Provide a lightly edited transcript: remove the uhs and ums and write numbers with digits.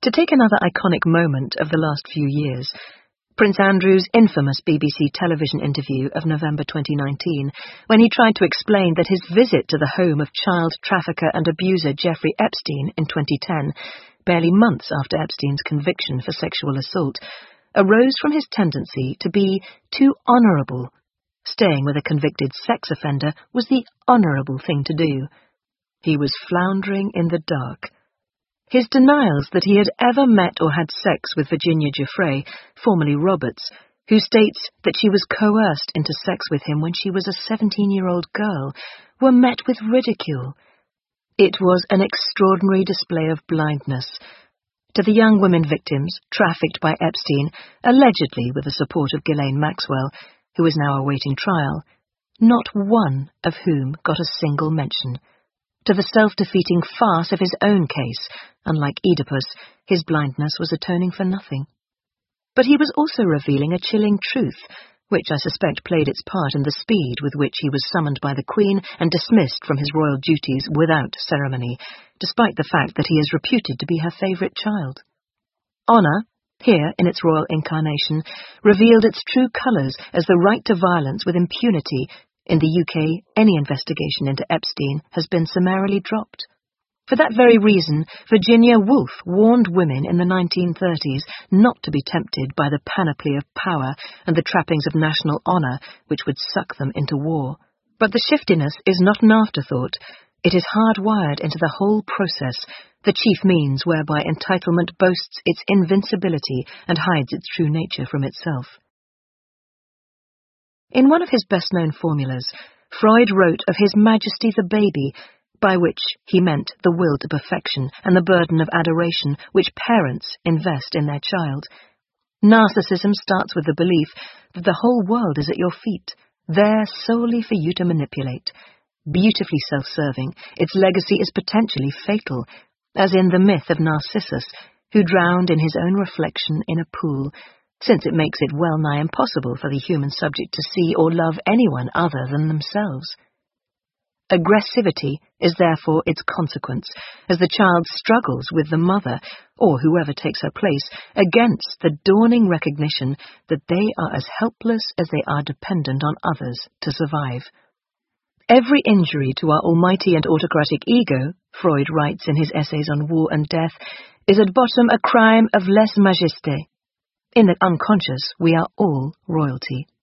To take another iconic moment of the last few years, Prince Andrew's infamous BBC television interview of November 2019, when he tried to explain that his visit to the home of child trafficker and abuser Jeffrey Epstein in 2010, barely months after Epstein's conviction for sexual assault, arose from his tendency to be too honourable. Staying with a convicted sex offender was the honourable thing to do. He was floundering in the dark. His denials that he had ever met or had sex with Virginia Giuffre, formerly Roberts, who states that she was coerced into sex with him when she was a 17-year-old girl, were met with ridicule. It was an extraordinary display of blindness. To the young women victims, trafficked by Epstein, allegedly with the support of Ghislaine Maxwell, who is now awaiting trial, not one of whom got a single mention. To the self-defeating farce of his own case, unlike Oedipus, his blindness was atoning for nothing. But he was also revealing a chilling truth, which I suspect played its part in the speed with which he was summoned by the Queen and dismissed from his royal duties without ceremony, despite the fact that he is reputed to be her favourite child. Honour, here in its royal incarnation, revealed its true colours as the right to violence with impunity. In the UK, any investigation into Epstein has been summarily dropped. For that very reason, Virginia Woolf warned women in the 1930s not to be tempted by the panoply of power and the trappings of national honour which would suck them into war. But the shiftiness is not an afterthought. It is hardwired into the whole process, the chief means whereby entitlement boasts its invincibility and hides its true nature from itself. In one of his best-known formulas, Freud wrote of His Majesty the baby, by which he meant the will to perfection and the burden of adoration which parents invest in their child. Narcissism starts with the belief that the whole world is at your feet, there solely for you to manipulate. Beautifully self-serving, its legacy is potentially fatal, as in the myth of Narcissus, who drowned in his own reflection in a pool, since it makes it well-nigh impossible for the human subject to see or love anyone other than themselves. Aggressivity is therefore its consequence, as the child struggles with the mother, or whoever takes her place, against the dawning recognition that they are as helpless as they are dependent on others to survive. Every injury to our almighty and autocratic ego, Freud writes in his essays on war and death, is at bottom a crime of lèse majesté. In the unconscious, we are all royalty.